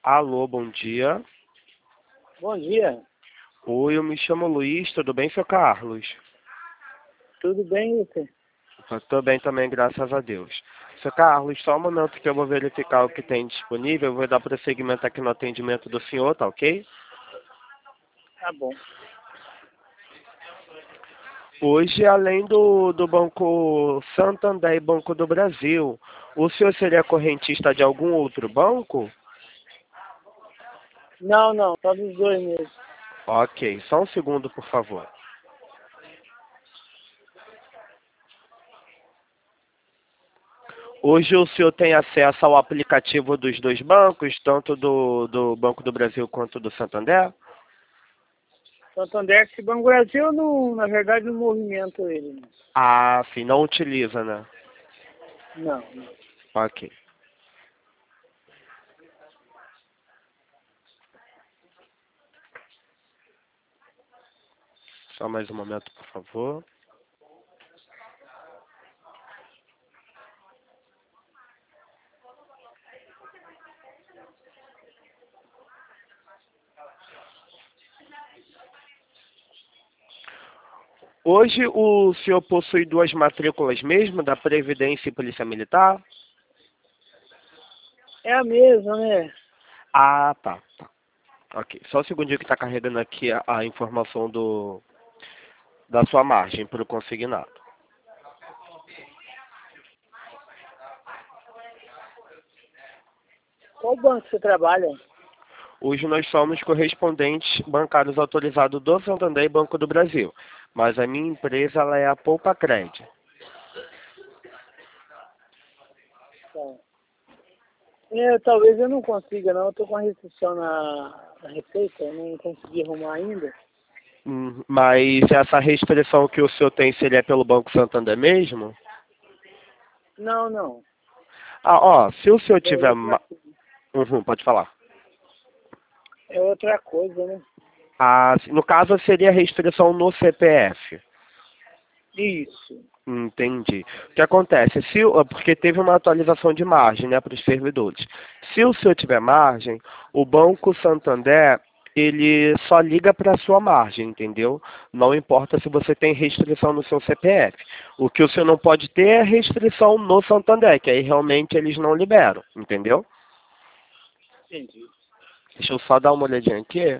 Alô, bom dia. Bom dia, Oi, eu me chamo Luiz, tudo bem, seu Carlos? tudo bem, você? Eu tô bem também, graças a Deus. Seu Carlos, só um momento que eu vou verificar o que tem disponível, eu vou dar prosseguimento aqui no atendimento do senhor, tá ok? Tá bom. Hoje, além do Banco Santander e Banco do Brasil, o senhor seria correntista de algum outro banco? Não, só dos dois mesmo. Ok, só um segundo, por favor. Hoje o senhor tem acesso ao aplicativo dos dois bancos, tanto do Banco do Brasil quanto do Santander? Santander, esse Banco Brasil, não, na verdade, não movimento ele. Ah, sim, não utiliza, né? Não. Ok. Só mais um momento, por favor. Hoje o senhor possui duas matrículas mesmo, da Previdência e Polícia Militar? É a mesma, né? Ah, tá. Ok. Só um segundinho que está carregando aqui a informação da sua margem para o consignado. Qual banco você trabalha? Hoje nós somos correspondentes bancários autorizados do Santander e Banco do Brasil. Mas a minha empresa ela é a Poupa Cred. Tá. Talvez eu não consiga, não. Eu tô com a restrição na receita, eu não consegui arrumar ainda. Mas essa restrição que o senhor tem seria pelo Banco Santander mesmo? Não. Ah, ó, se o senhor É tiver... outra, Pode falar. é outra coisa, né? Ah, no caso seria restrição no CPF. Isso. Entendi. O que acontece? Porque teve uma atualização de margem, né, para os servidores. Se o senhor tiver margem, o Banco Santander, ele só liga para a sua margem, entendeu? Não importa se você tem restrição no seu CPF. O que o senhor não pode ter é restrição no Santander, que aí realmente eles não liberam, entendeu? Entendi. Deixa eu só dar uma olhadinha aqui.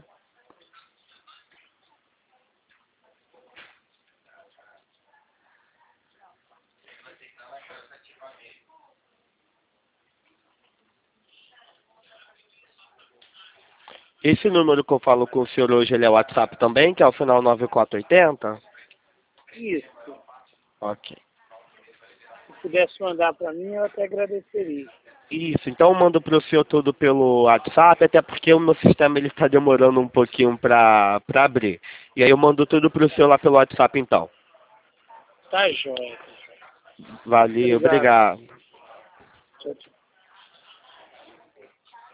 Esse número que eu falo com o senhor hoje, ele é o WhatsApp também, que é o final 9480? Isso. Ok. Se pudesse mandar para mim, eu até agradeceria. Isso, então eu mando para o senhor tudo pelo WhatsApp, até porque o meu sistema ele está demorando um pouquinho para abrir. E aí eu mando tudo para o senhor lá pelo WhatsApp então. Tá, joia. Valeu, Obrigado. obrigado. Tchau, tchau.